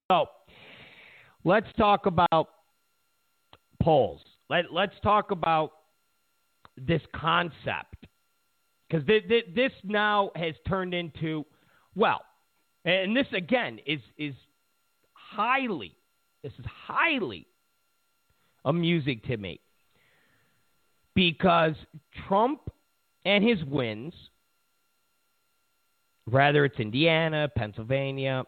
So let's talk about polls. Let's talk about this concept, because this now has turned into, well, and this again is highly amusing to me, because Trump and his wins, whether it's Indiana, Pennsylvania,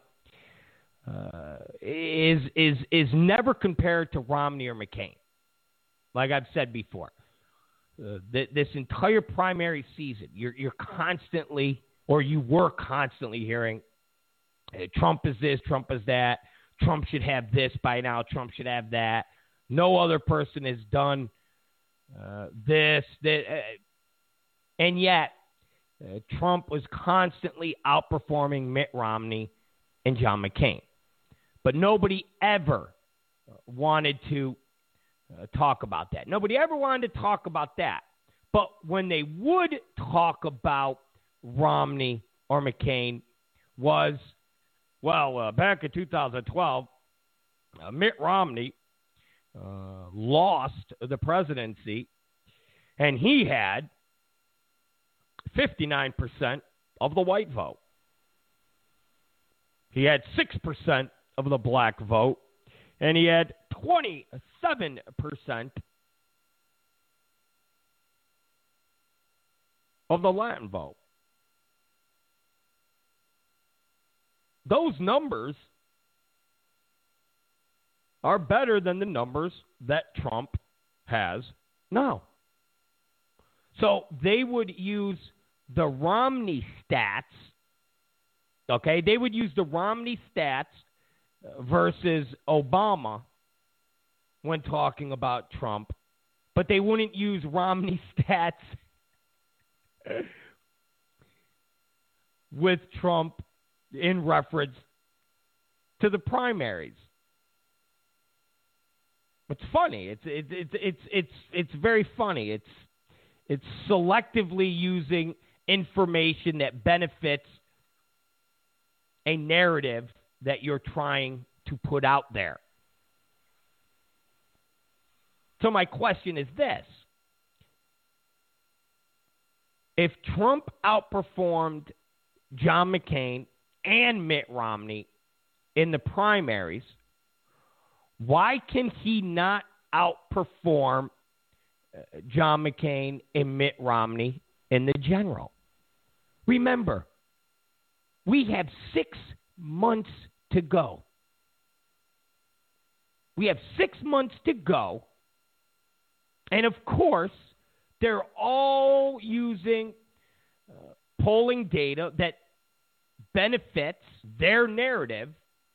is never compared to Romney or McCain. Like I've said before, this entire primary season, you're constantly, or you were constantly hearing, Trump is this, Trump is that, Trump should have this by now, Trump should have that. No other person has done this, and yet Trump was constantly outperforming Mitt Romney and John McCain. But nobody ever wanted to talk about that. Nobody ever wanted to talk about that. But when they would talk about Romney or McCain was, back in 2012, Mitt Romney lost the presidency, and he had 59% of the white vote. He had 6% of the black vote, and he had 27% of the Latin vote. Those numbers are better than the numbers that Trump has now. So they would use the Romney stats, okay? They would use the Romney stats versus Obama when talking about Trump, but they wouldn't use Romney stats with Trump in reference to the primaries. It's funny. It's very funny. It's selectively using information that benefits a narrative that you're trying to put out there. So my question is this. If Trump outperformed John McCain and Mitt Romney in the primaries, why can he not outperform John McCain and Mitt Romney in the general? Remember, we have 6 months to go. We have 6 months to go. And of course, they're all using polling data that benefits their narrative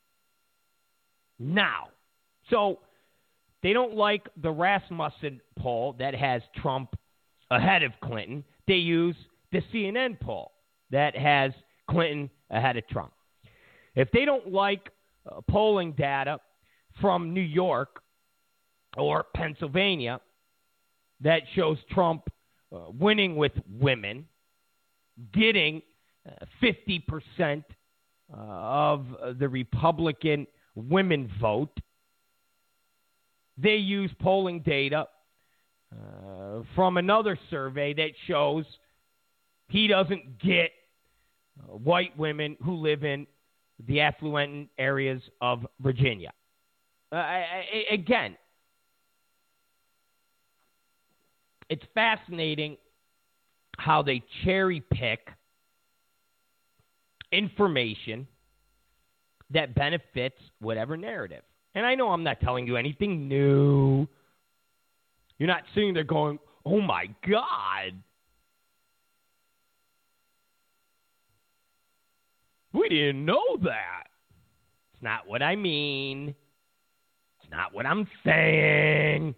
now. So they don't like the Rasmussen poll that has Trump ahead of Clinton. They use the CNN poll that has Clinton ahead of Trump. If they don't like polling data from New York or Pennsylvania that shows Trump winning with women, getting 50% of the Republican women vote, they use polling data from another survey that shows he doesn't get white women who live in the affluent areas of Virginia. Again, it's fascinating how they cherry pick information that benefits whatever narrative. And I know I'm not telling you anything new. You're not sitting there going, oh my God, we didn't know that. It's not what I mean. It's not what I'm saying.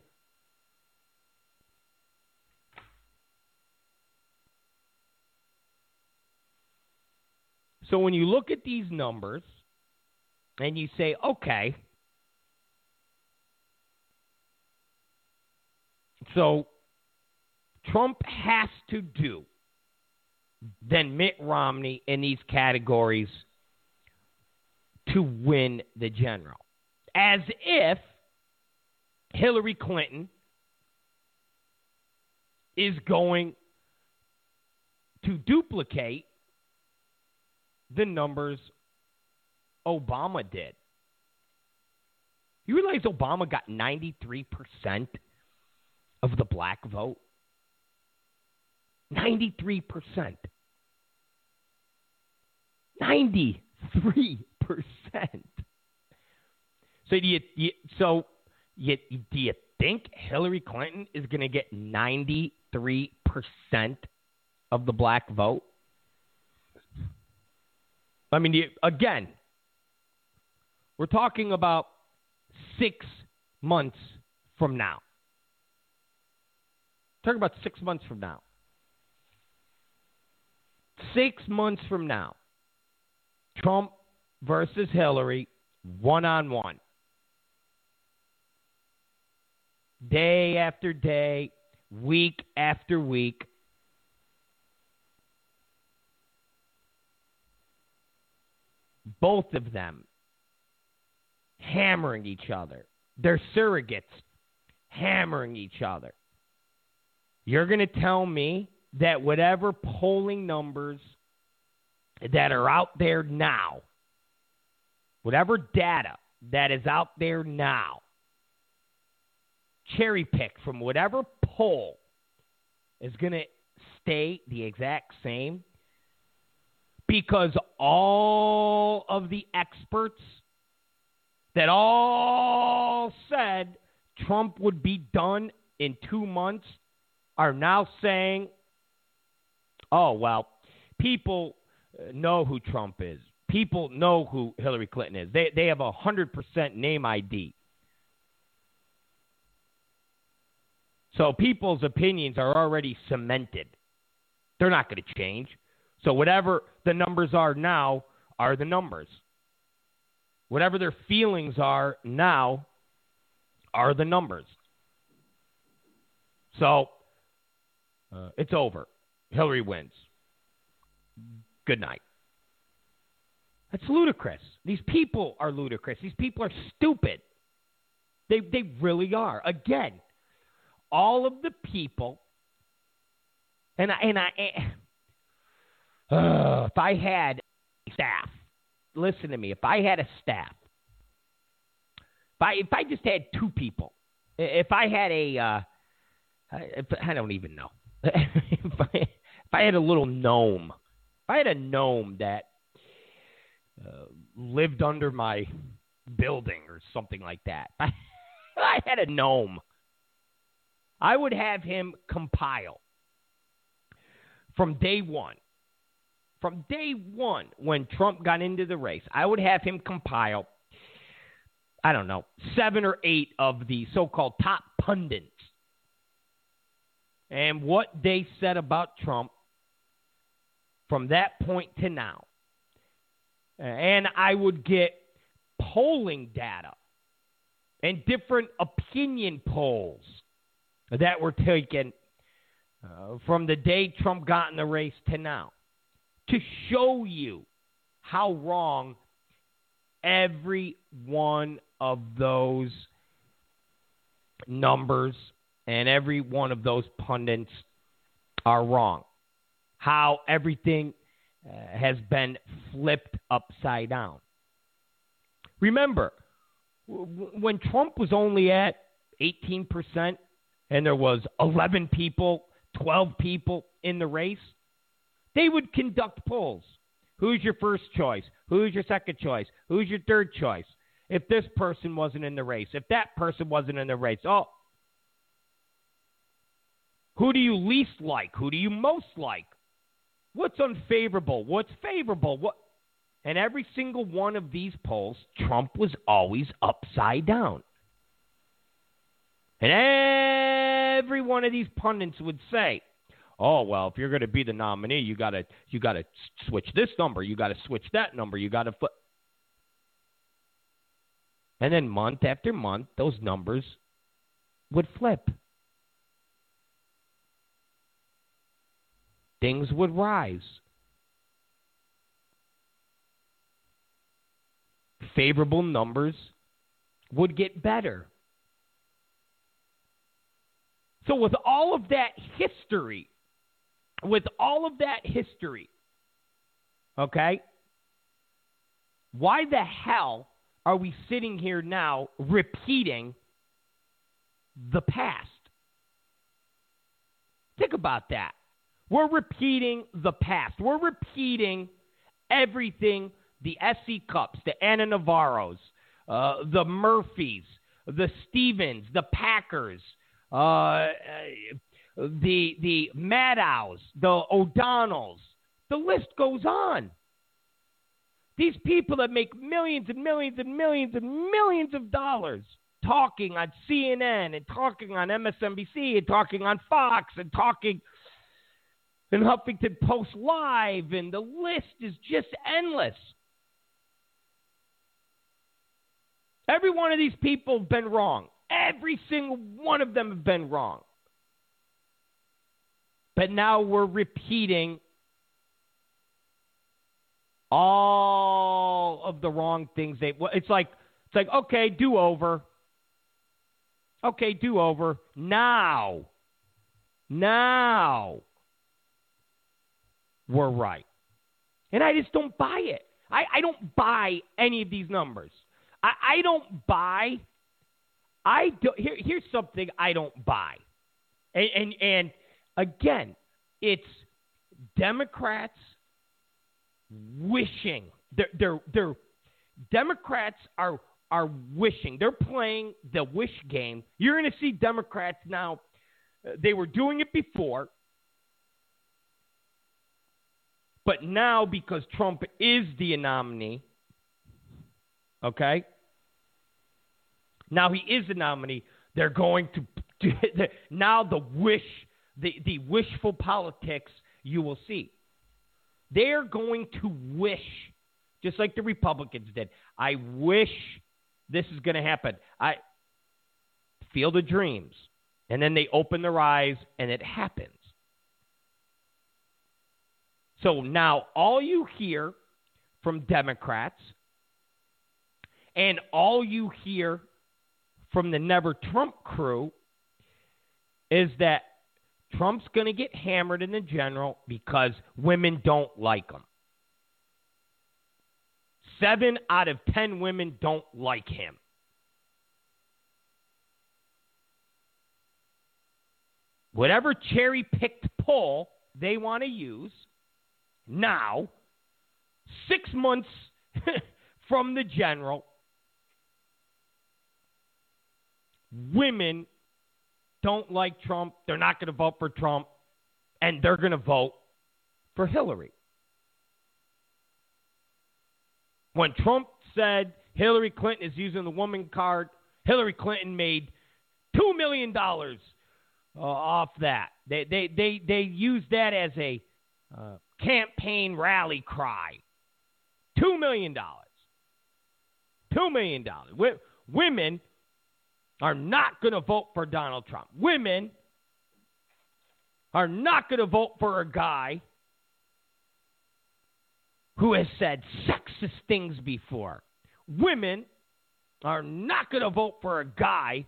So when you look at these numbers and you say, okay, so Trump has to do than Mitt Romney in these categories to win the general. As if Hillary Clinton is going to duplicate the numbers Obama did. You realize Obama got 93% of the black vote? 93%. 93%. So do you think Hillary Clinton is going to get 93% of the black vote? I mean, again, we're talking about 6 months from now. Talking about 6 months from now. 6 months from now. Trump versus Hillary, one-on-one. Day after day, week after week. Both of them hammering each other. They're surrogates hammering each other. You're going to tell me that whatever polling numbers that are out there now, whatever data that is out there now, cherry pick from whatever poll is going to stay the exact same, because all of the experts that all said Trump would be done in 2 months are now saying, oh, well, people know who Trump is. People know who Hillary Clinton is. They have 100% name ID. So people's opinions are already cemented. They're not going to change. So whatever the numbers are now are the numbers. Whatever their feelings are now are the numbers. So it's over. Hillary wins. Good night. That's ludicrous. These people are ludicrous. These people are stupid. They really are. Again, all of the people, if I had staff, listen to me. If I had a staff, if I just had 2 people, if I had I don't even know. if I had a little gnome, if I had a gnome that lived under my building or something like that, if I had a gnome, I would have him compile from day one. From day one, when Trump got into the race, I would have him compile, I don't know, 7 or 8 of the so-called top pundits and what they said about Trump from that point to now. And I would get polling data and different opinion polls that were taken from the day Trump got in the race to now, to show you how wrong every one of those numbers and every one of those pundits are wrong. How everything has been flipped upside down. Remember, when Trump was only at 18% and there was 11 people, 12 people in the race, they would conduct polls. Who's your first choice? Who's your second choice? Who's your third choice? If this person wasn't in the race, if that person wasn't in the race, who do you least like? Who do you most like? What's unfavorable? What's favorable? And every single one of these polls, Trump was always upside down. And every one of these pundits would say, oh, well, if you're going to be the nominee, you got to switch this number, you got to switch that number, you got to flip. And then month after month, those numbers would flip. Things would rise. favorable numbers would get better. So with all of that history, okay, why the hell are we sitting here now repeating the past? Think about that. We're repeating the past. We're repeating everything, the SC Cups, the Anna Navarros, the Murphys, the Stevens, the Packers, the Maddows, the O'Donnells. The list goes on. These people that make millions and millions and millions and millions of dollars talking on CNN and talking on MSNBC and talking on Fox and talking in Huffington Post Live, and the list is just endless. Every one of these people have been wrong. Every single one of them have been wrong. But now we're repeating all of the wrong things. It's like, okay, do over. Okay, do over. Now we're right. And I just don't buy it. I don't buy any of these numbers. I don't buy. Here's something I don't buy. And again, it's Democrats wishing. They're Democrats are wishing. They're playing the wish game. You're going to see Democrats now. They were doing it before. But now, because Trump is the nominee, okay? Now he is the nominee. They're going to do now the wishful politics you will see. They're going to wish, just like the Republicans did. I wish this is going to happen. I Field of Dreams. And then they open their eyes and it happens. So now all you hear from Democrats and all you hear from the Never Trump crew is that Trump's going to get hammered in the general because women don't like him. 7 out of 10 women don't like him. Whatever cherry-picked poll they want to use, now, 6 months from the general, women don't like Trump. They're not going to vote for Trump, and they're going to vote for Hillary. When Trump said Hillary Clinton is using the woman card, Hillary Clinton made $2 million off that. They used that as a campaign rally cry. $2 million. $2 million. Women are not going to vote for Donald Trump. Women are not going to vote for a guy who has said sexist things before. Women are not going to vote for a guy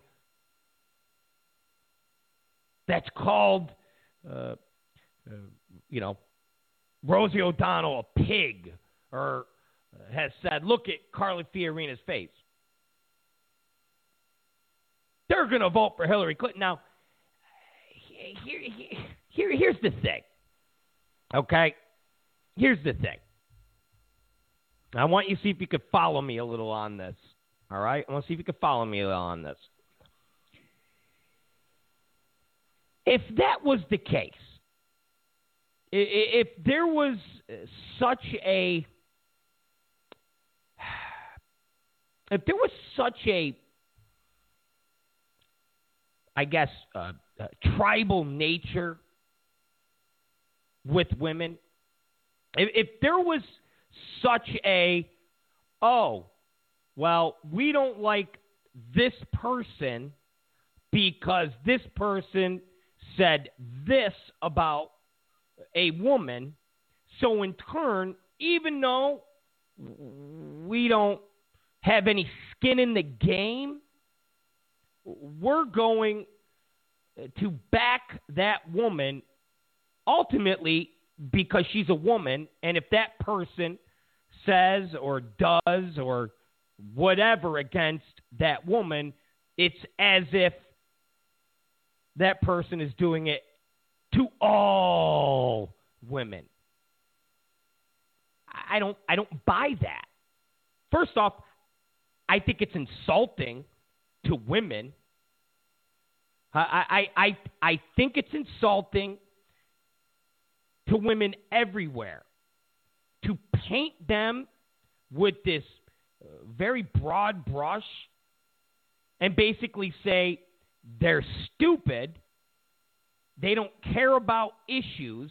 that's called, Rosie O'Donnell a pig, or has said, look at Carly Fiorina's face. They're going to vote for Hillary Clinton. Now, here's the thing. Okay? Here's the thing. I want you to see if you could follow me a little on this. All right? I want to see if you could follow me a little on this. If that was the case, if there was such a tribal nature with women, if there was such we don't like this person because this person said this about a woman, so in turn, even though we don't have any skin in the game, we're going to back that woman ultimately because she's a woman. And if that person says or does or whatever against that woman, it's as if that person is doing it to all women. I don't buy that. First off, I think it's insulting to women. I think it's insulting to women everywhere to paint them with this very broad brush and basically say they're stupid, they don't care about issues,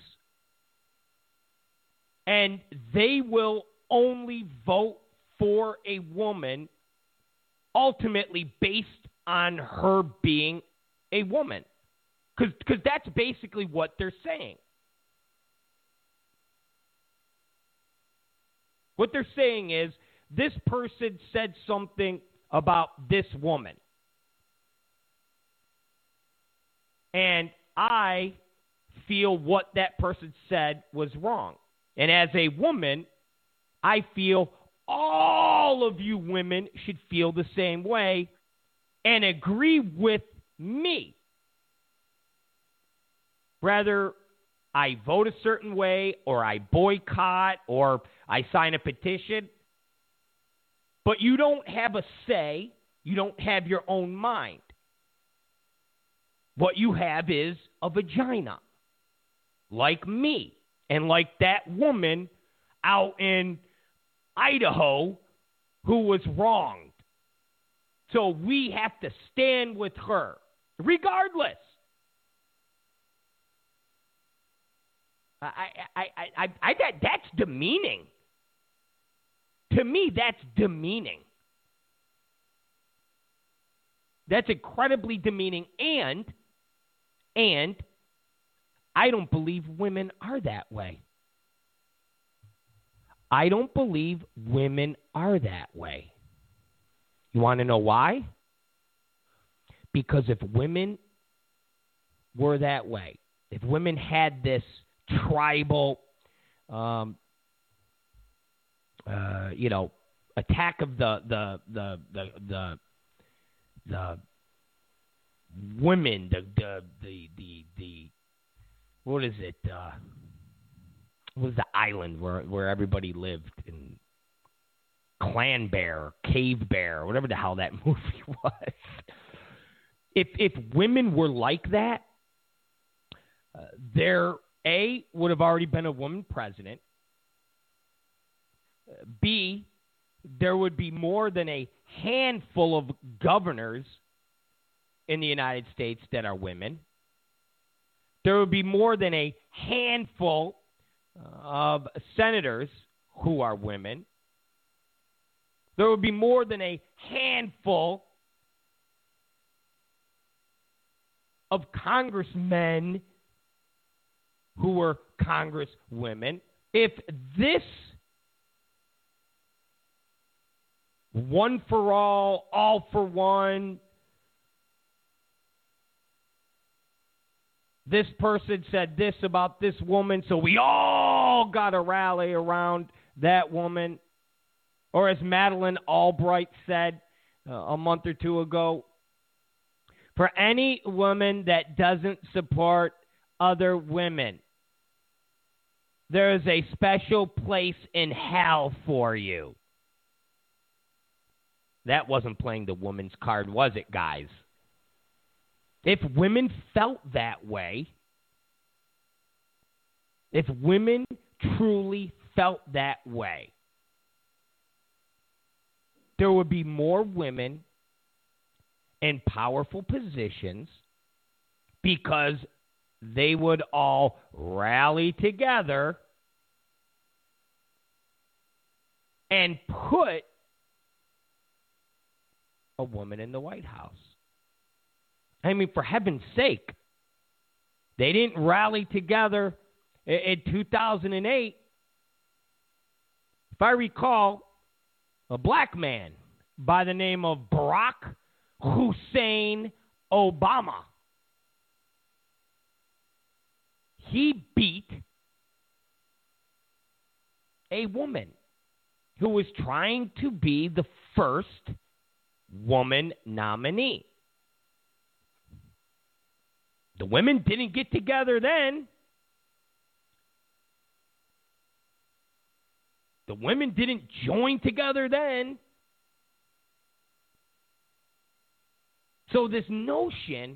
and they will only vote for a woman ultimately based on her being a woman. Because that's basically what they're saying. What they're saying is, this person said something about this woman. And I feel what that person said was wrong. And as a woman, I feel all of you women should feel the same way and agree with me. Whether I vote a certain way or I boycott or I sign a petition, but you don't have a say, you don't have your own mind. What you have is a vagina, like me, and like that woman out in Idaho who was wronged. So we have to stand with her, regardless. That's demeaning. To me, that's demeaning. That's incredibly demeaning, and I don't believe women are that way. I don't believe women are that way. You want to know why? Because if women were that way, if women had this tribal, attack of the women, the what is it? What was the island where everybody lived in? Clan Bear, Cave Bear, whatever the hell that movie was. If women were like that, there would have already been a woman president. B, there would be more than a handful of governors in the United States that are women. There would be more than a handful of senators who are women. There would be more than a handful of congressmen who were congresswomen. If this one for all for one, this person said this about this woman, so we all got to rally around that woman. Or as Madeleine Albright said a month or two ago, for any woman that doesn't support other women, there is a special place in hell for you. That wasn't playing the woman's card, was it, guys? If women felt that way, if women truly felt that way, there would be more women in powerful positions because they would all rally together and put a woman in the White House. I mean, for heaven's sake, they didn't rally together in 2008. If I recall, a black man by the name of Barack Hussein Obama. He beat a woman who was trying to be the first woman nominee. The women didn't get together then. The women didn't join together then. So this notion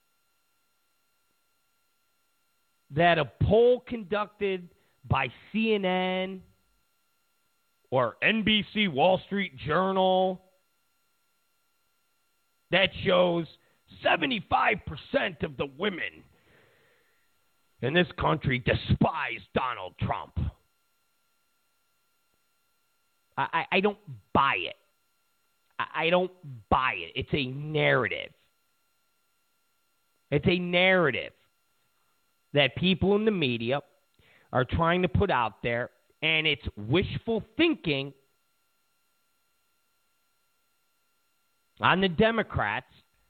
that a poll conducted by CNN or NBC Wall Street Journal that shows 75% of the women in this country despise Donald Trump. I don't buy it. I don't buy it. It's a narrative. It's a narrative that people in the media are trying to put out there, and it's wishful thinking on the Democrats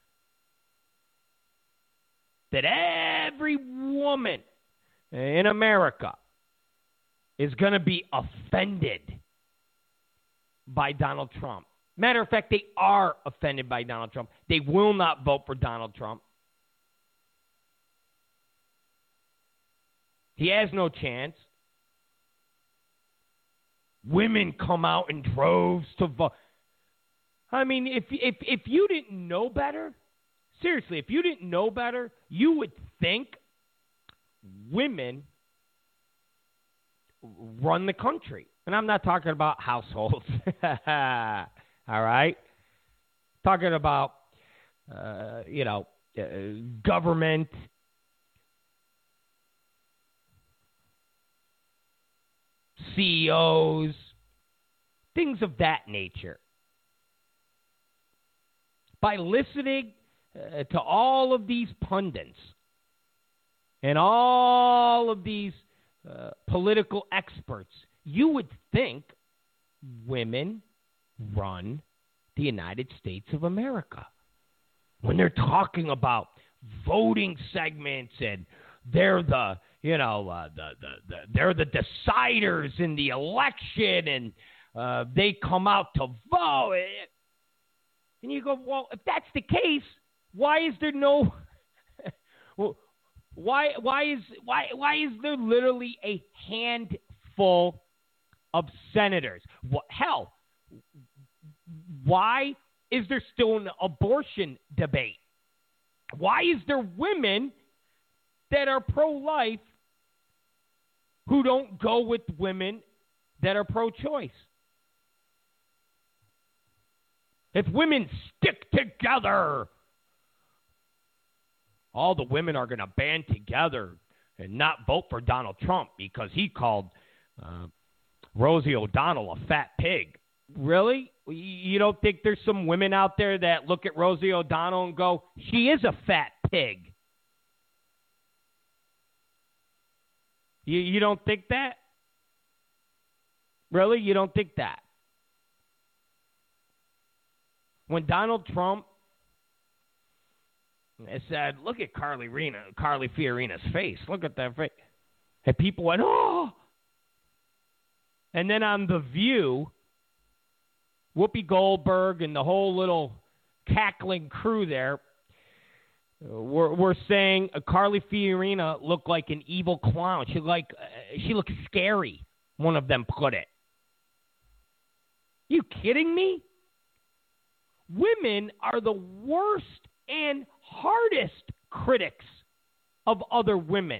that every woman in America is going to be offended by Donald Trump. Matter of fact, they are offended by Donald Trump. They will not vote for Donald Trump. He has no chance. Women come out in droves to vote. I mean, if you didn't know better, seriously, if you didn't know better, you would think women run the country. And I'm not talking about households. All right? Talking about, government, CEOs, things of that nature. By listening to all of these pundits and all of these political experts, you would think women run the United States of America. When they're talking about voting segments and they're the they're the deciders in the election and they come out to vote. And you go, well, if that's the case, why is there no why is there literally a handful of senators? Hell, why is there still an abortion debate? Why is there women that are pro-life who don't go with women that are pro-choice? If women stick together, all the women are going to band together and not vote for Donald Trump because he called Rosie O'Donnell a fat pig. Really? You don't think there's some women out there that look at Rosie O'Donnell and go, she is a fat pig? You don't think that? Really? You don't think that? When Donald Trump said, look at Carly Fiorina's face. Look at that face. And people went, oh. And then on The View, Whoopi Goldberg and the whole little cackling crew there were saying Carly Fiorina looked like an evil clown. She looked scary, one of them put it. You kidding me? Women are the worst and hardest critics of other women.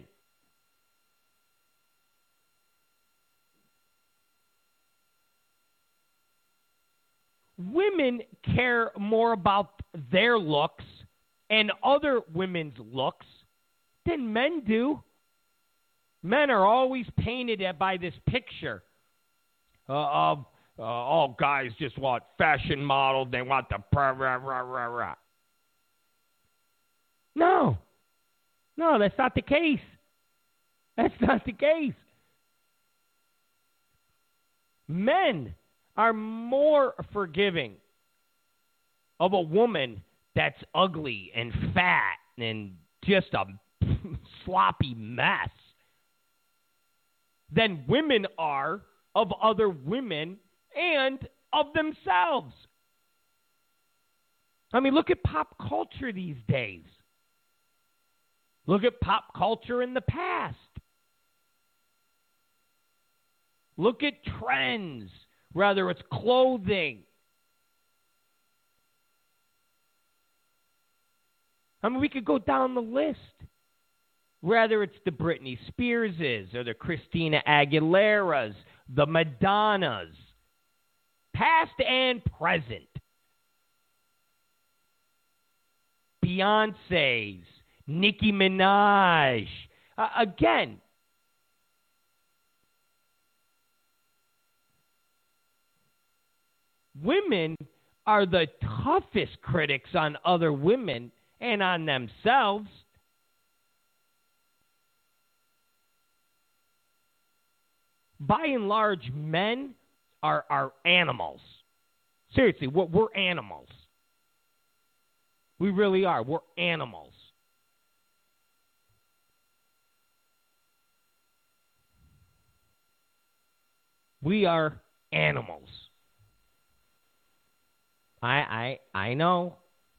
Women care more about their looks and other women's looks than men do. Men are always painted by this picture of all guys just want fashion models. They want the rah. No, that's not the case. That's not the case. Men are more forgiving of a woman that's ugly and fat and just a sloppy mess than women are of other women and of themselves. I mean, look at pop culture these days. Look at pop culture in the past. Look at trends, whether it's clothing. I mean, we could go down the list. Whether it's the Britney Spearses or the Christina Aguileras, the Madonnas, past and present. Beyonce's, Nicki Minaj. Again, women are the toughest critics on other women and on themselves. By and large, men are animals. Seriously, we're animals. We really are. We're animals. We are animals. I know.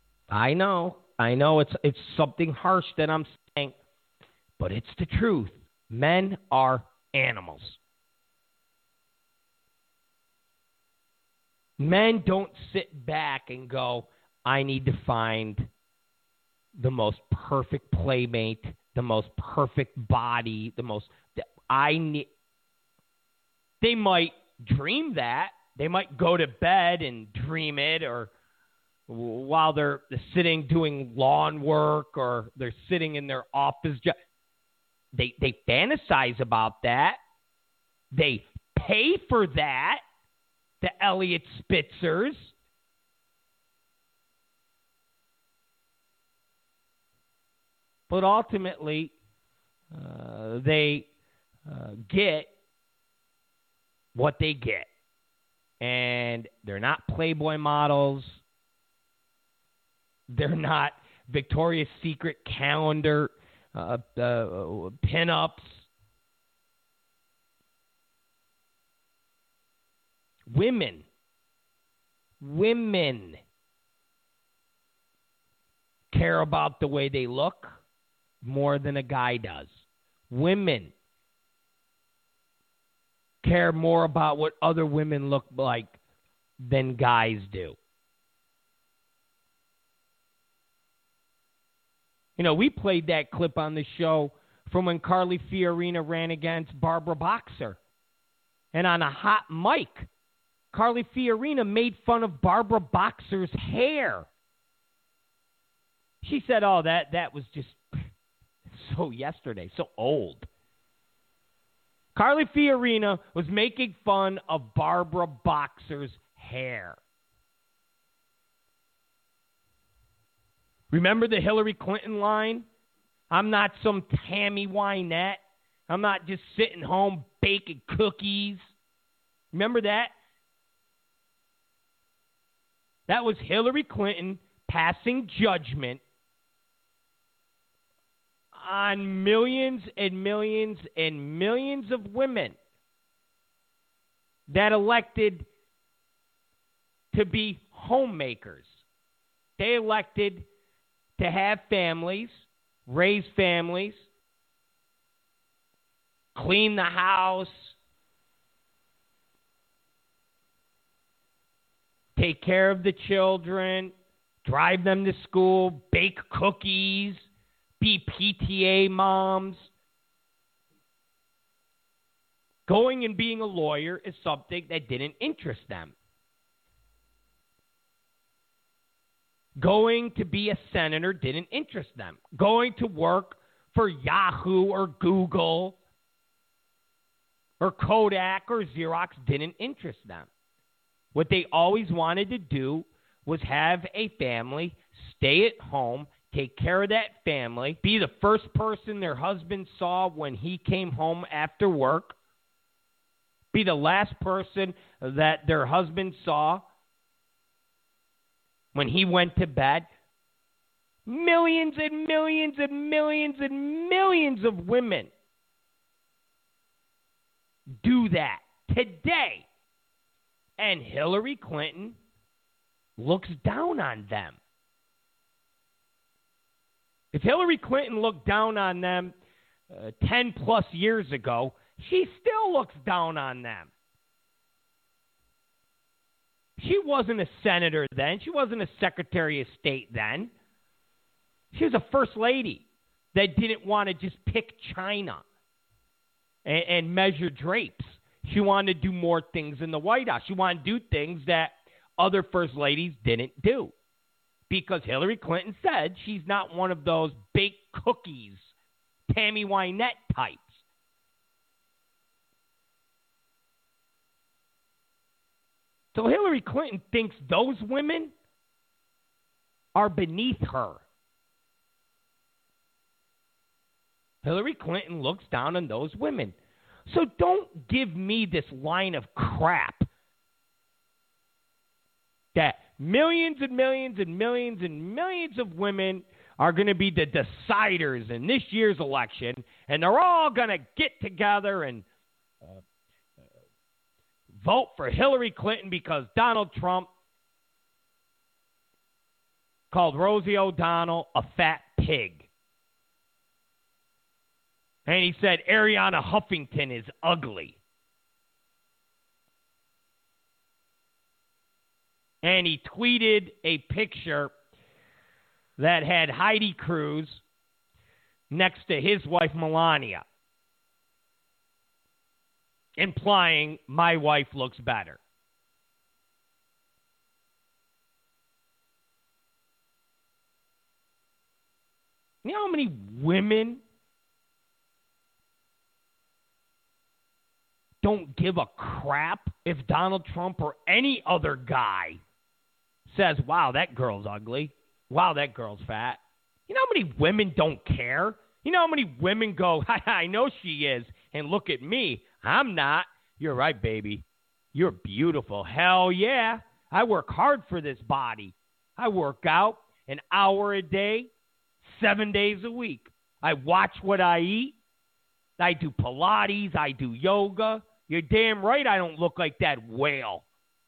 It's something harsh that I'm saying, but it's the truth. Men are animals. Men don't sit back and go, I need to find the most perfect playmate, the most perfect body, They might dream that. They might go to bed and dream it, or while they're sitting doing lawn work, or they're sitting in their office job. They fantasize about that. They pay for that. The Elliot Spitzers. But ultimately, they get what they get. And they're not Playboy models. They're not Victoria's Secret calendar pinups. Women care about the way they look more than a guy does. Women care more about what other women look like than guys do. You know, we played that clip on the show from when Carly Fiorina ran against Barbara Boxer. And on a hot mic, Carly Fiorina made fun of Barbara Boxer's hair. She said, oh, that was just so yesterday, so old. Carly Fiorina was making fun of Barbara Boxer's hair. Remember the Hillary Clinton line? I'm not some Tammy Wynette. I'm not just sitting home baking cookies. Remember that? That was Hillary Clinton passing judgment on millions and millions and millions of women that elected to be homemakers. They elected to have families, raise families, clean the house, take care of the children, drive them to school, bake cookies, be PTA moms. Going and being a lawyer is something that didn't interest them. Going to be a senator didn't interest them. Going to work for Yahoo or Google or Kodak or Xerox didn't interest them. What they always wanted to do was have a family, stay at home, take care of that family, be the first person their husband saw when he came home after work, be the last person that their husband saw when he went to bed. Millions and millions and millions and millions of women do that today. And Hillary Clinton looks down on them. If Hillary Clinton looked down on them 10 plus years ago, she still looks down on them. She wasn't a senator then. She wasn't a secretary of state then. She was a first lady that didn't want to just pick China and measure drapes. She wanted to do more things in the White House. She wanted to do things that other first ladies didn't do. Because Hillary Clinton said she's not one of those baked cookies, Tammy Wynette types. So Hillary Clinton thinks those women are beneath her. Hillary Clinton looks down on those women. So don't give me this line of crap that millions and millions and millions and millions of women are going to be the deciders in this year's election, and they're all going to get together and vote for Hillary Clinton because Donald Trump called Rosie O'Donnell a fat pig. And he said Ariana Huffington is ugly. And he tweeted a picture that had Heidi Cruz next to his wife Melania, implying my wife looks better. You know how many women don't give a crap if Donald Trump or any other guy says, wow, that girl's ugly. Wow, that girl's fat. You know how many women don't care? You know how many women go, I know she is, and look at me. I'm not. You're right, baby. You're beautiful. Hell yeah. I work hard for this body. I work out an hour a day, 7 days a week. I watch what I eat. I do Pilates. I do yoga. You're damn right I don't look like that whale.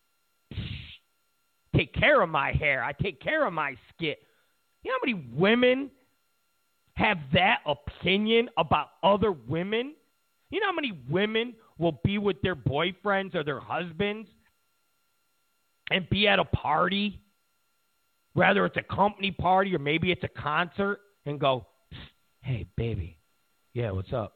Take care of my hair. I take care of my skin. You know how many women have that opinion about other women? You know how many women will be with their boyfriends or their husbands and be at a party, whether it's a company party or maybe it's a concert, and go, hey, baby, yeah, what's up?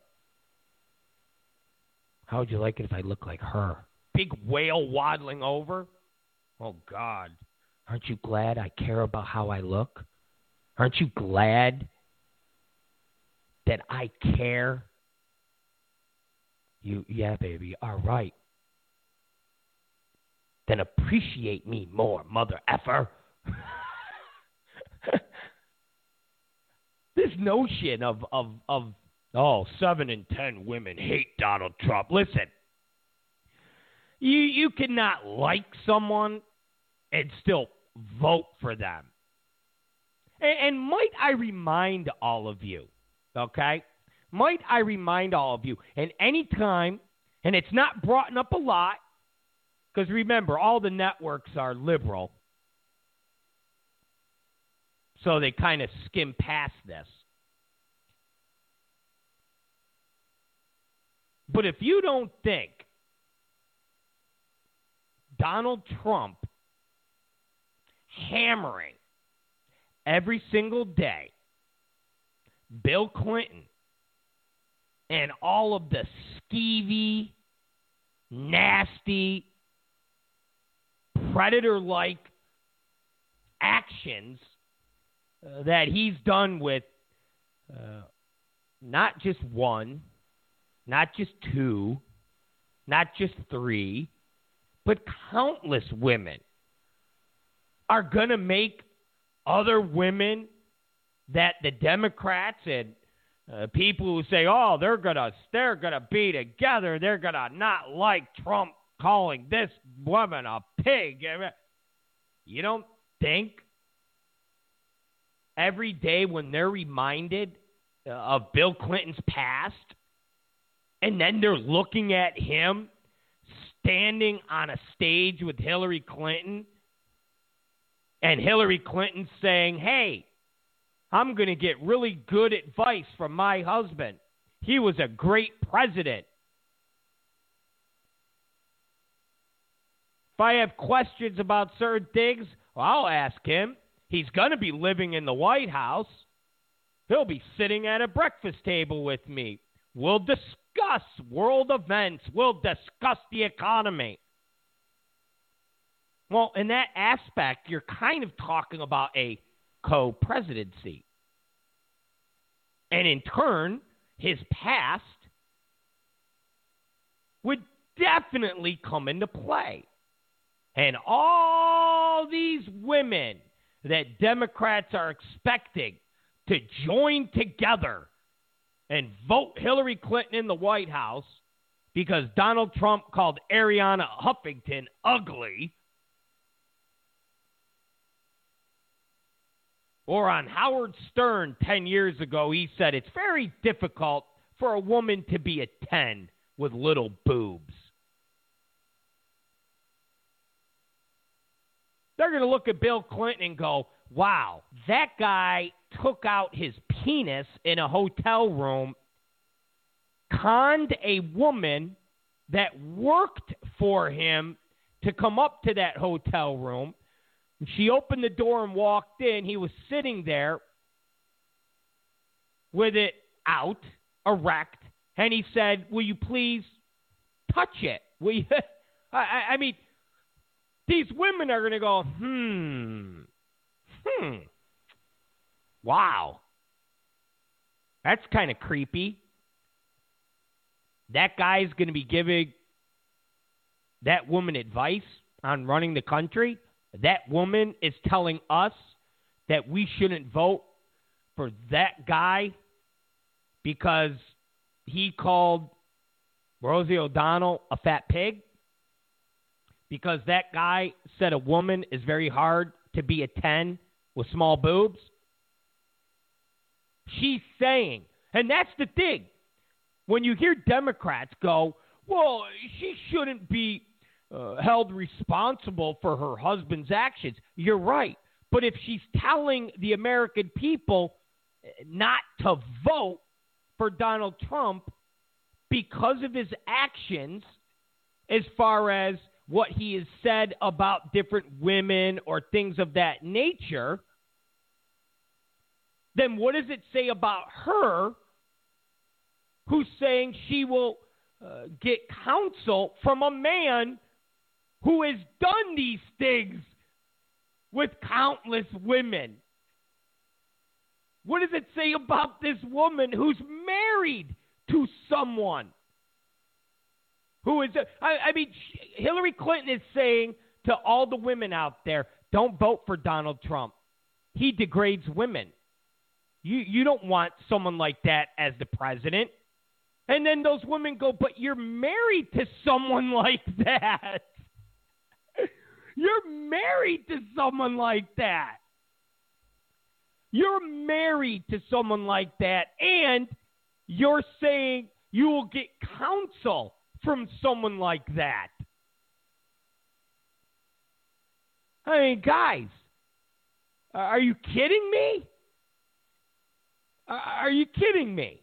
How would you like it if I look like her? Big whale waddling over. Oh, God. Aren't you glad I care about how I look? Aren't you glad that I care? Yeah, baby. All right. Then appreciate me more, mother effer. This notion of 7 in 10 women hate Donald Trump. Listen, you cannot like someone and still vote for them. And might I remind all of you, okay? Might I remind all of you, and any time, and it's not brought up a lot, because remember, all the networks are liberal, so they kind of skim past this. But if you don't think Donald Trump hammering every single day Bill Clinton and all of the skeevy, nasty, predator-like actions that he's done with not just one, not just two, not just three, but countless women are going to make other women that the Democrats and people who say, oh, they're gonna be together, they're gonna not like Trump calling this woman a pig. You don't think every day when they're reminded of Bill Clinton's past, and then they're looking at him standing on a stage with Hillary Clinton, and Hillary Clinton saying, hey, I'm going to get really good advice from my husband. He was a great president. If I have questions about certain things, well, I'll ask him. He's going to be living in the White House. He'll be sitting at a breakfast table with me. We'll discuss world events. We'll discuss the economy. Well, in that aspect, you're kind of talking about a co-presidency. And in turn, his past would definitely come into play. And all these women that Democrats are expecting to join together and vote Hillary Clinton in the White House because Donald Trump called Ariana Huffington ugly, or on Howard Stern 10 years ago, he said it's very difficult for a woman to be a 10 with little boobs. They're going to look at Bill Clinton and go, wow, that guy took out his penis in a hotel room, conned a woman that worked for him to come up to that hotel room. She opened the door and walked in. He was sitting there with it out, erect, and he said, will you please touch it? Will you? I mean, these women are going to go, wow. That's kind of creepy. That guy's going to be giving that woman advice on running the country. That woman is telling us that we shouldn't vote for that guy because he called Rosie O'Donnell a fat pig. Because that guy said a woman is very hard to be a 10 with small boobs. She's saying, and that's the thing, when you hear Democrats go, well, she shouldn't be held responsible for her husband's actions. You're right. But if she's telling the American people not to vote for Donald Trump because of his actions as far as what he has said about different women or things of that nature, then what does it say about her who's saying she will get counsel from a man who has done these things with countless women? What does it say about this woman who's married to someone who is, I mean, Hillary Clinton is saying to all the women out there, don't vote for Donald Trump. He degrades women. You don't want someone like that as the president. And then those women go, but you're married to someone like that. You're married to someone like that. You're married to someone like that, and you're saying you will get counsel from someone like that. I mean, guys, are you kidding me? Are you kidding me?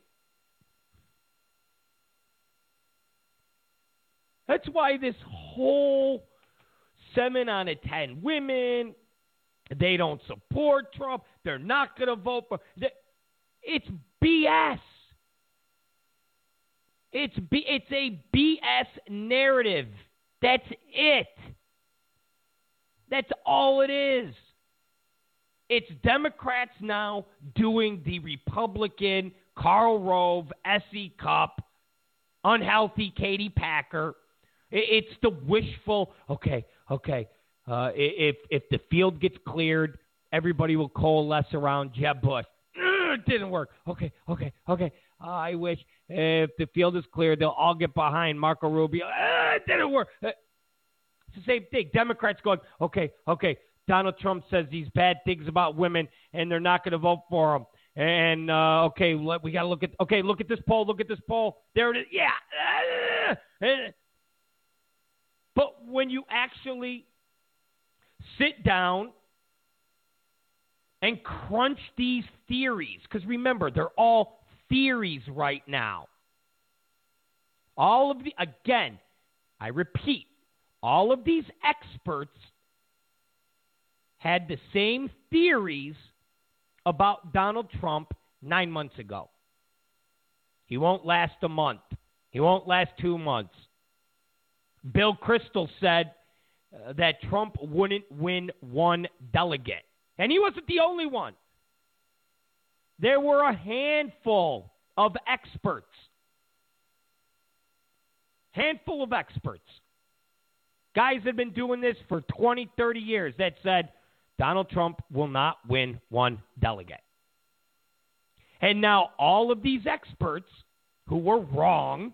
That's why this whole 7 out of 10 women, they don't support Trump, they're not going to vote for... It's BS. It's a BS narrative. That's it. That's all it is. It's Democrats now doing the Republican Karl Rove, S.E. Cup, unhealthy Katie Packer. It's the wishful, okay. If the field gets cleared, everybody will coalesce around Jeb Bush. It didn't work. Okay. I wish if the field is cleared, they'll all get behind Marco Rubio. It didn't work. It's the same thing. Democrats going, okay. Donald Trump says these bad things about women, and they're not going to vote for him. And, we got to look at this poll. Look at this poll. There it is. Yeah. But when you actually sit down and crunch these theories, because remember, they're all theories right now. Again, I repeat, all of these experts had the same theories about Donald Trump 9 months ago. He won't last a month. He won't last 2 months. Bill Kristol said that Trump wouldn't win one delegate. And he wasn't the only one. There were a handful of experts. Guys had been doing this for 20, 30 years that said Donald Trump will not win one delegate. And now all of these experts who were wrong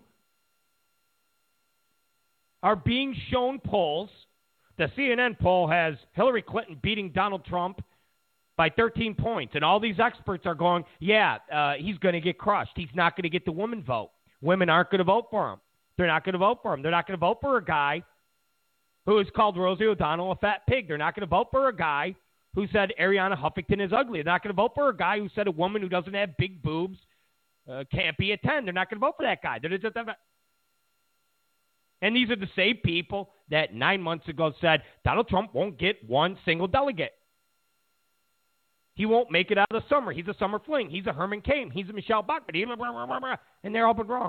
are being shown polls. The CNN poll has Hillary Clinton beating Donald Trump by 13 points. And all these experts are going, he's going to get crushed. He's not going to get the woman vote. Women aren't going to vote for him. They're not going to vote for him. They're not going to vote for a guy who has called Rosie O'Donnell a fat pig. They're not going to vote for a guy who said Ariana Huffington is ugly. They're not going to vote for a guy who said a woman who doesn't have big boobs can't be a 10. They're not going to vote for that guy. And these are the same people that 9 months ago said Donald Trump won't get one single delegate. He won't make it out of the summer. He's a summer fling. He's a Herman Cain. He's a Michelle Bachmann. And they're all been wrong.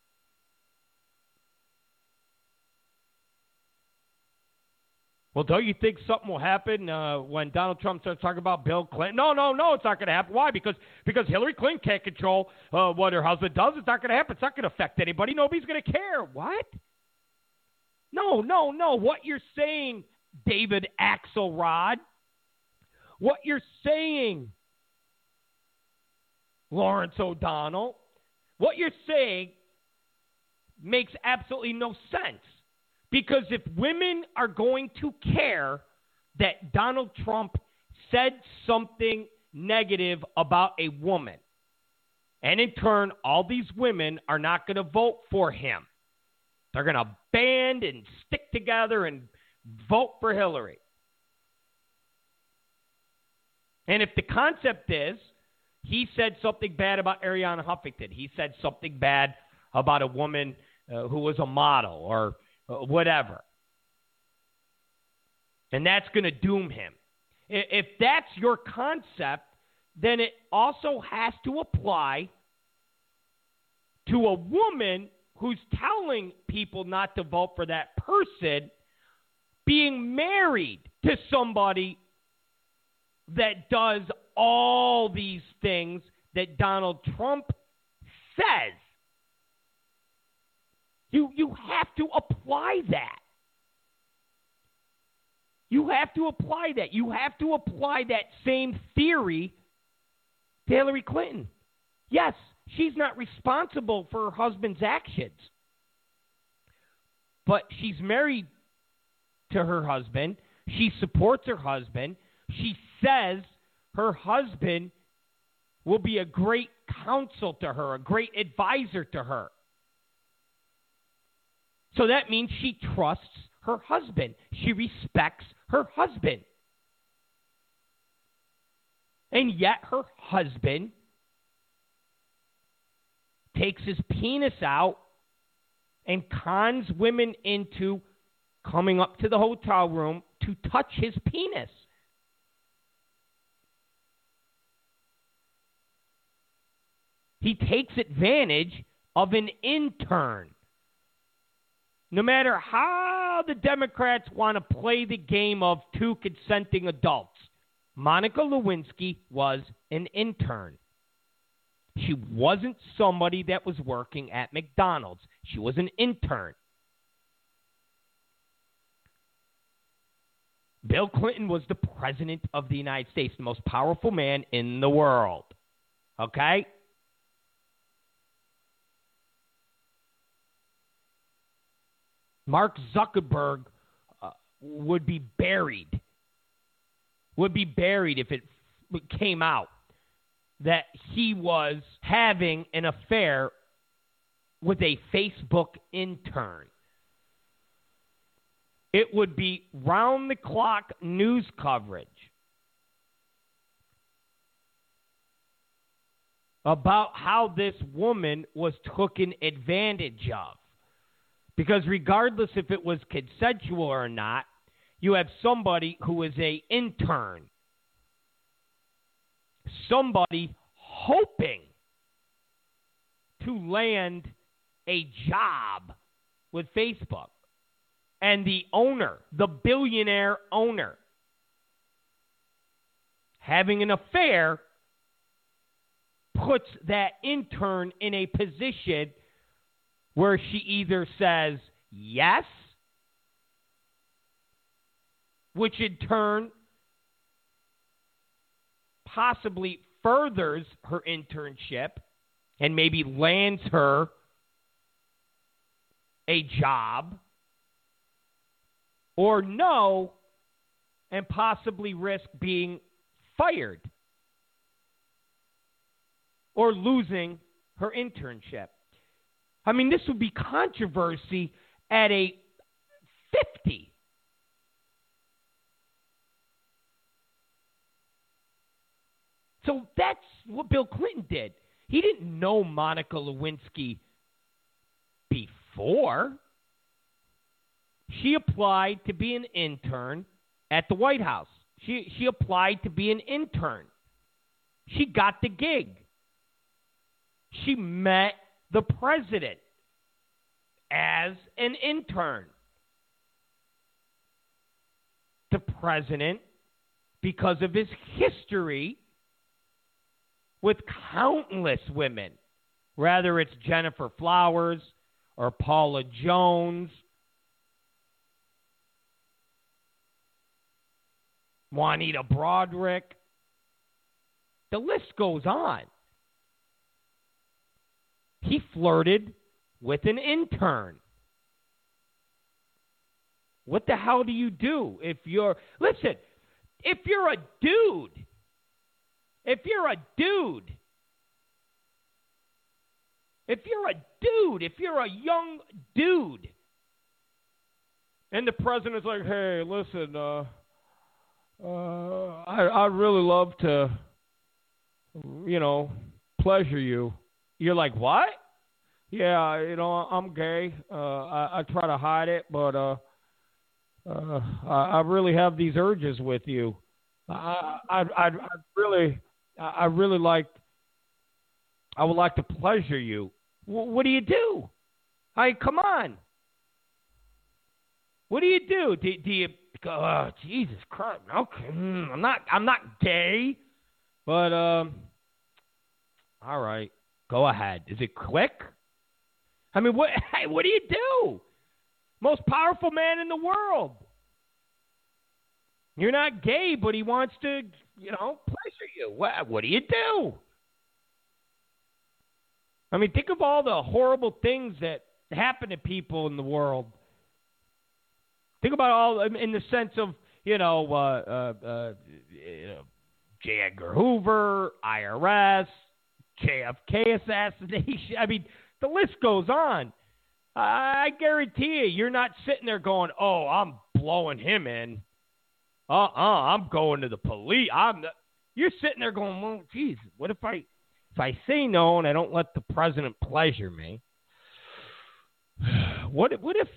Well, don't you think something will happen when Donald Trump starts talking about Bill Clinton? No, it's not going to happen. Why? Because Hillary Clinton can't control what her husband does. It's not going to happen. It's not going to affect anybody. Nobody's going to care. What? No. What you're saying, David Axelrod, what you're saying, Lawrence O'Donnell, what you're saying makes absolutely no sense. Because if women are going to care that Donald Trump said something negative about a woman, and in turn, all these women are not going to vote for him. They're going to band and stick together and vote for Hillary. And if the concept is he said something bad about Ariana Huffington, he said something bad about a woman who was a model or whatever, and that's going to doom him. If that's your concept, then it also has to apply to a woman who's telling people not to vote for that person being married to somebody that does all these things that Donald Trump says. You have to apply that. You have to apply that. You have to apply that same theory to Hillary Clinton. Yes, she's not responsible for her husband's actions. But she's married to her husband. She supports her husband. She says her husband will be a great counsel to her, a great advisor to her. So that means she trusts her husband. She respects her husband. And yet her husband takes his penis out and cons women into coming up to the hotel room to touch his penis. He takes advantage of an intern. No matter how the Democrats want to play the game of two consenting adults, Monica Lewinsky was an intern. She wasn't somebody that was working at McDonald's. She was an intern. Bill Clinton was the president of the United States, the most powerful man in the world. Okay? Mark Zuckerberg would be buried would be buried if it came out that he was having an affair with a Facebook intern. It would be round-the-clock news coverage about how this woman was taken advantage of. Because regardless if it was consensual or not, you have somebody who is an intern. Somebody hoping to land a job with Facebook. And the owner, the billionaire owner, having an affair puts that intern in a position where she either says yes, which in turn possibly furthers her internship and maybe lands her a job, or no, and possibly risk being fired or losing her internship. I mean, this would be controversy at a 50. So that's what Bill Clinton did. He didn't know Monica Lewinsky before. She applied to be an intern at the White House. She applied to be an intern. She got the gig. She met the president as an intern. The president, because of his history with countless women, whether it's Jennifer Flowers or Paula Jones, Juanita Broderick, the list goes on. He flirted with an intern. What the hell do you do if you're... Listen, if you're a dude, if you're a young dude, and the president's like, hey, listen, I'd really love to, pleasure you. You're like, what? Yeah, I'm gay. I try to hide it, but I really have these urges with you. I would like to pleasure you. What do you do? Come on. What do you do? Do you go, oh, Jesus Christ, okay, I'm not gay, but all right, go ahead. Is it quick? I mean, what do you do? Most powerful man in the world. You're not gay, but he wants to, pleasure you. What do you do? I mean, think of all the horrible things that happen to people in the world. Think about all in the sense of, J. Edgar Hoover, IRS, JFK assassination. I mean, the list goes on. I guarantee you're not sitting there going, oh, I'm blowing him in. I'm going to the police. You're sitting there going, well, geez, what if I say no and I don't let the president pleasure me? What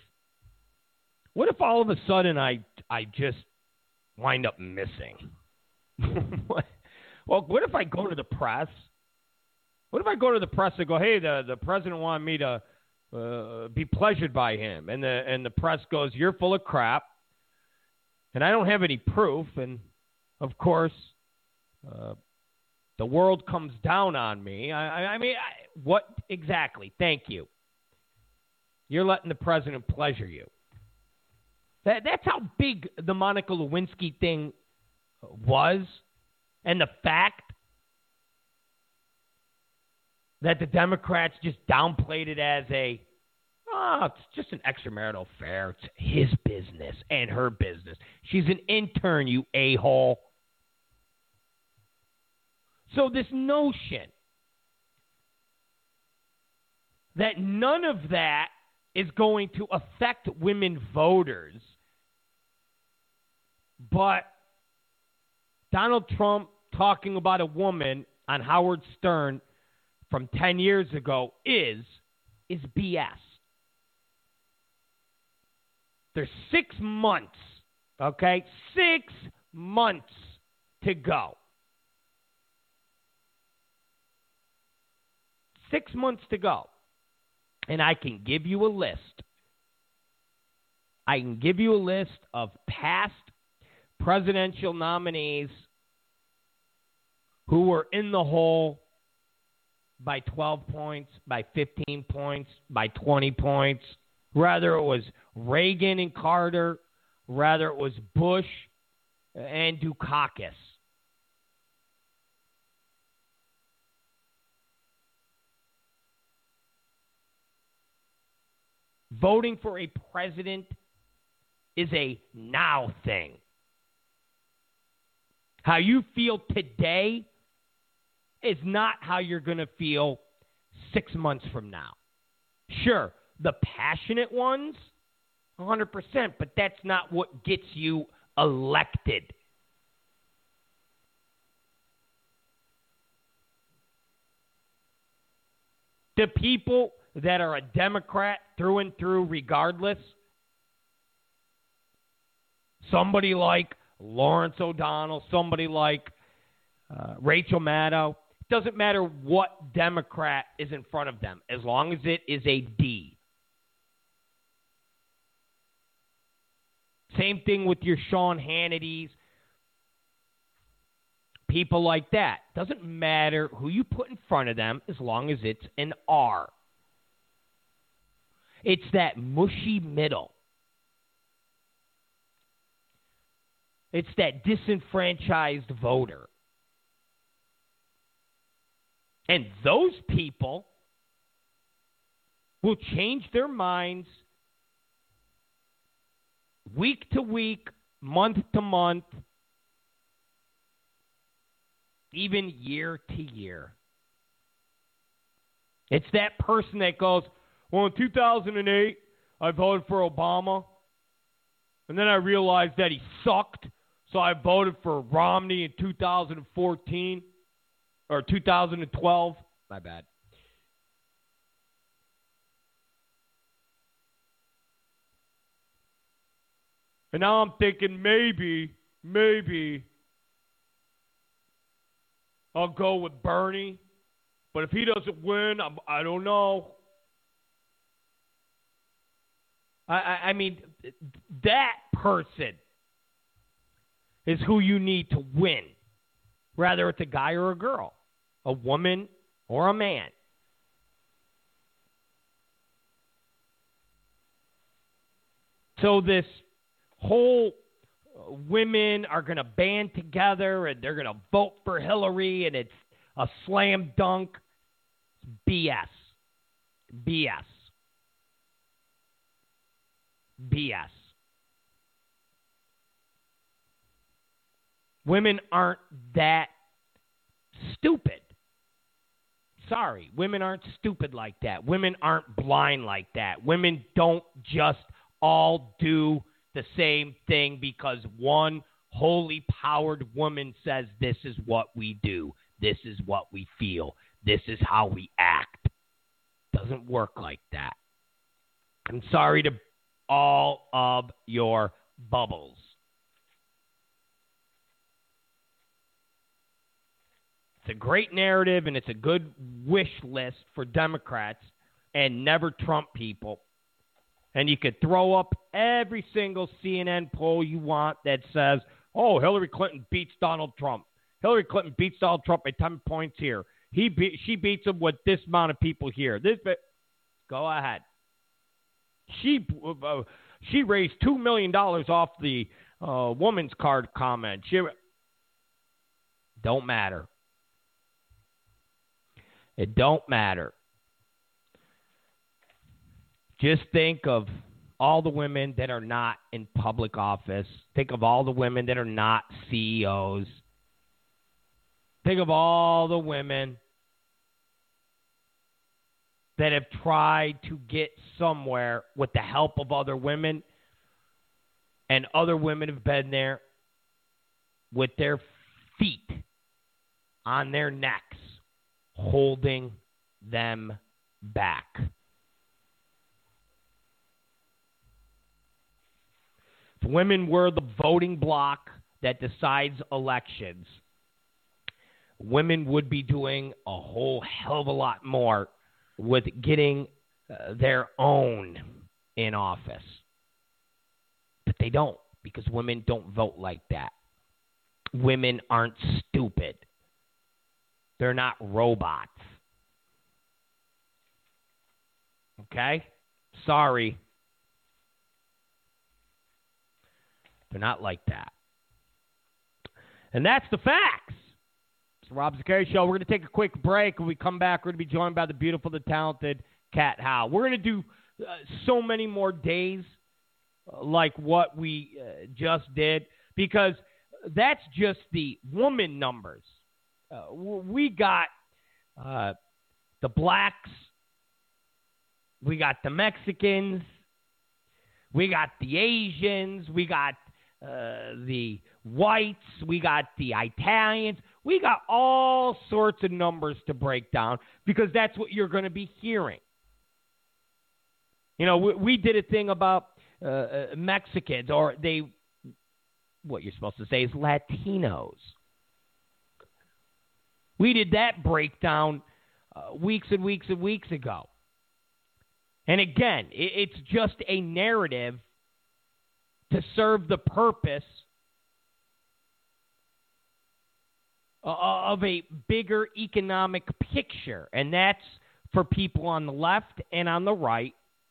if all of a sudden I just wind up missing? Well, what if I go to the press? What if I go to the press and go, hey, the president wanted me to be pleasured by him, and the press goes, you're full of crap, and I don't have any proof, and of course, the world comes down on me. I mean, what exactly? Thank you. You're letting the president pleasure you. That's how big the Monica Lewinsky thing was, and the fact that the Democrats just downplayed it as it's just an extramarital affair. It's his business and her business. She's an intern, you a-hole. So this notion that none of that is going to affect women voters, but Donald Trump talking about a woman on Howard Stern from 10 years ago is BS. There's 6 months, okay? 6 months to go. 6 months to go. And I can give you a list. I can give you a list of past presidential nominees who were in the hole by 12 points, by 15 points, by 20 points. Rather it was Reagan and Carter. Rather it was Bush and Dukakis. Voting for a president is a now thing. How you feel today is not how you're going to feel 6 months from now. Sure, the passionate ones, 100%, but that's not what gets you elected. The people that are a Democrat through and through regardless, somebody like Lawrence O'Donnell, somebody like Rachel Maddow, it doesn't matter what Democrat is in front of them, as long as it is a D. Same thing with your Sean Hannitys, people like that. Doesn't matter who you put in front of them as long as it's an R. It's that mushy middle. It's that disenfranchised voter. And those people will change their minds week to week, month to month, even year to year. It's that person that goes, well, in 2008, I voted for Obama, and then I realized that he sucked, so I voted for Romney in 2014, or 2012. My bad. And now I'm thinking maybe I'll go with Bernie. But if he doesn't win, I don't know. I mean, that person is who you need to win. Whether it's a guy or a girl, a woman or a man. So this whole women are going to band together and they're going to vote for Hillary and it's a slam dunk. BS. BS. BS. Women aren't that stupid. Sorry, women aren't stupid like that. Women aren't blind like that. Women don't just all do the same thing because one holy powered woman says this is what we do. This is what we feel. This is how we act. Doesn't work like that. I'm sorry to all of your bubbles. It's a great narrative and it's a good wish list for Democrats and never Trump people. And you could throw up every single CNN poll you want that says, oh, Hillary Clinton beats Donald Trump. Hillary Clinton beats Donald Trump by 10 points here. She beats him with this amount of people here. Go ahead. She raised $2 million off the woman's card comment. Don't matter. It don't matter. Just think of all the women that are not in public office. Think of all the women that are not CEOs. Think of all the women that have tried to get somewhere with the help of other women, and other women have been there with their feet on their necks, holding them back. If women were the voting bloc that decides elections, women would be doing a whole hell of a lot more with getting their own in office. But they don't, because women don't vote like that. Women aren't stupid. They're not robots. Okay? Sorry. They're not like that. And that's the facts. It's the Rob Zicari Show. We're going to take a quick break. When we come back, we're going to be joined by the beautiful, the talented Kat Howe. We're going to do so many more days like what we just did, because that's just the woman numbers. We got the blacks, we got the Mexicans, we got the Asians, we got the whites, we got the Italians. We got all sorts of numbers to break down, because that's what you're going to be hearing. You know, we did a thing about Mexicans, or what you're supposed to say is Latinos. We did that breakdown weeks and weeks and weeks ago. And again, it's just a narrative to serve the purpose of a bigger economic picture. And that's for people on the left and on the right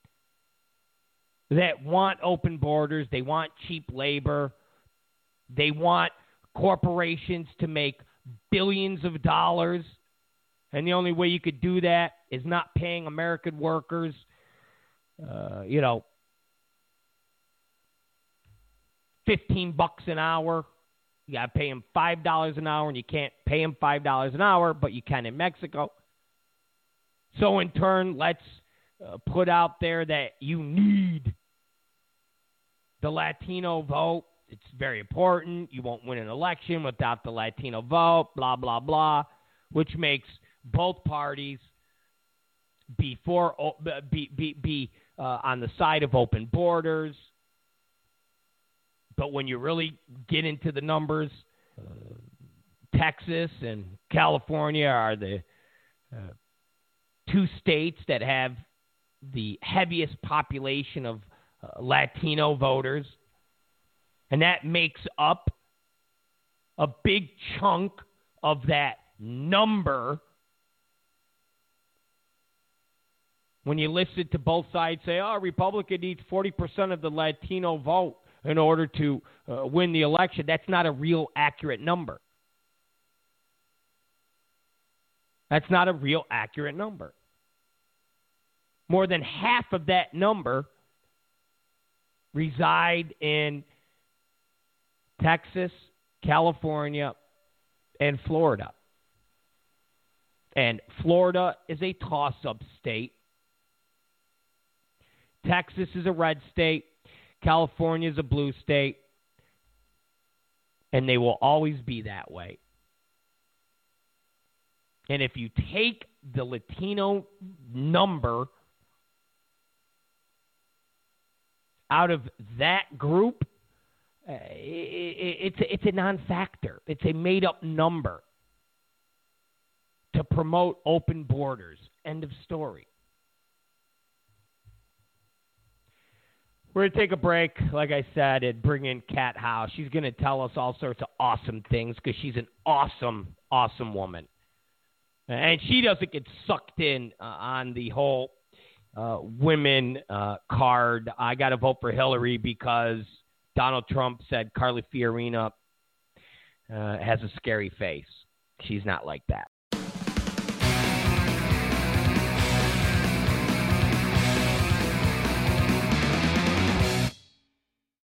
that want open borders, they want cheap labor, they want corporations to make billions of dollars, and the only way you could do that is not paying American workers, $15 an hour. You got to pay them $5 an hour, and you can't pay them $5 an hour, but you can in Mexico. So in turn, let's put out there that you need the Latino vote. It's very important. You won't win an election without the Latino vote, blah, blah, blah, which makes both parties be on the side of open borders. But when you really get into the numbers, Texas and California are the two states that have the heaviest population of Latino voters. And that makes up a big chunk of that number. When you listen to both sides say, oh, Republican needs 40% of the Latino vote in order to win the election, that's not a real accurate number. That's not a real accurate number. More than half of that number reside in Texas, California, and Florida. And Florida is a toss-up state. Texas is a red state. California is a blue state. And they will always be that way. And if you take the Latino number out of that group, it's a non-factor. It's a made-up number to promote open borders. End of story. We're going to take a break, like I said, and bring in Kat Howe. She's going to tell us all sorts of awesome things because she's an awesome, awesome woman. And she doesn't get sucked in on the whole women card. I got to vote for Hillary because Donald Trump said Carly Fiorina has a scary face. She's not like that.